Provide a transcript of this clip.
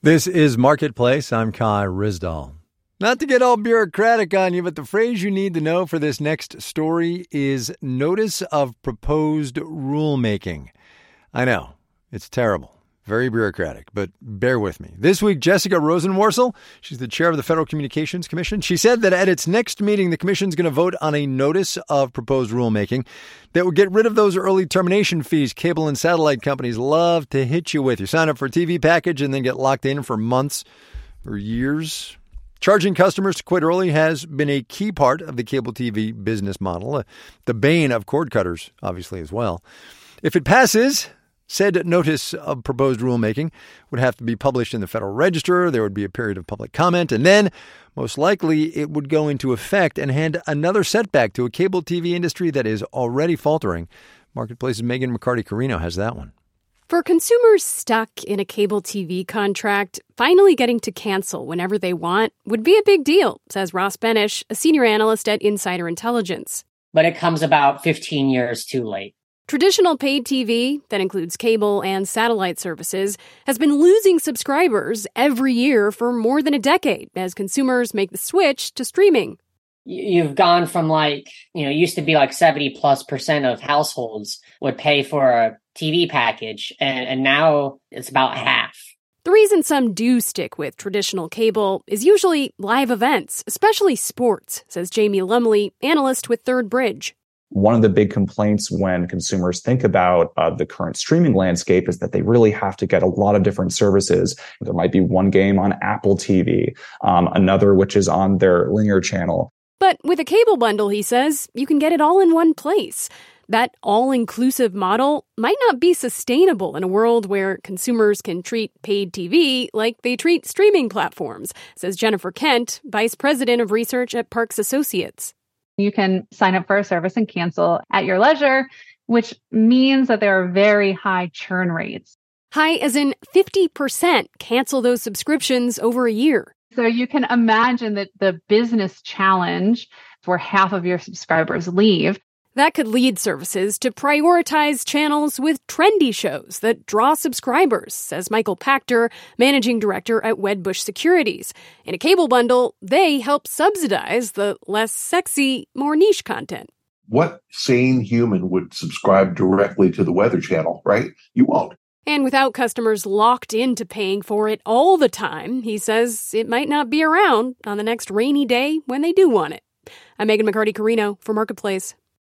This is Marketplace. I'm Kai Ryssdal. Not to get all bureaucratic on you, but the phrase you need to know for this next story is notice of proposed rulemaking. I know, it's terrible. Very bureaucratic, but bear with me. This week, Jessica Rosenworcel, she's the chair of the Federal Communications Commission. She said that at its next meeting, the commission's going to vote on a notice of proposed rulemaking that would get rid of those early termination fees cable and satellite companies love to hit you with. You sign up for a TV package and then get locked in for months or years. Charging customers to quit early has been a key part of the cable TV business model, the bane of cord cutters, obviously, as well. If it passes, said notice of proposed rulemaking would have to be published in the Federal Register. There would be a period of public comment, and then, most likely, it would go into effect and hand another setback to a cable TV industry that is already faltering. Marketplace's Megan McCarty-Carino has that one. For consumers stuck in a cable TV contract, finally getting to cancel whenever they want would be a big deal, says Ross Benish, a senior analyst at Insider Intelligence. But it comes about 15 years too late. Traditional paid TV, that includes cable and satellite services, has been losing subscribers every year for more than a decade as consumers make the switch to streaming. You've gone from used to be 70+% of households would pay for a TV package, and now it's about half. The reason some do stick with traditional cable is usually live events, especially sports, says Jamie Lumley, analyst with Third Bridge. One of the big complaints when consumers think about the current streaming landscape is that they really have to get a lot of different services. There might be one game on Apple TV, another which is on their linear channel. But with a cable bundle, he says, you can get it all in one place. That all-inclusive model might not be sustainable in a world where consumers can treat paid TV like they treat streaming platforms, says Jennifer Kent, vice president of research at Parks Associates. You can sign up for a service and cancel at your leisure, which means that there are very high churn rates. High as in 50% cancel those subscriptions over a year. So you can imagine that the business challenge where half of your subscribers leave. That could lead services to prioritize channels with trendy shows that draw subscribers, says Michael Pachter, managing director at Wedbush Securities. In a cable bundle, they help subsidize the less sexy, more niche content. What sane human would subscribe directly to the Weather Channel, right? You won't. And without customers locked into paying for it all the time, he says it might not be around on the next rainy day when they do want it. I'm Megan McCarty-Carino for Marketplace.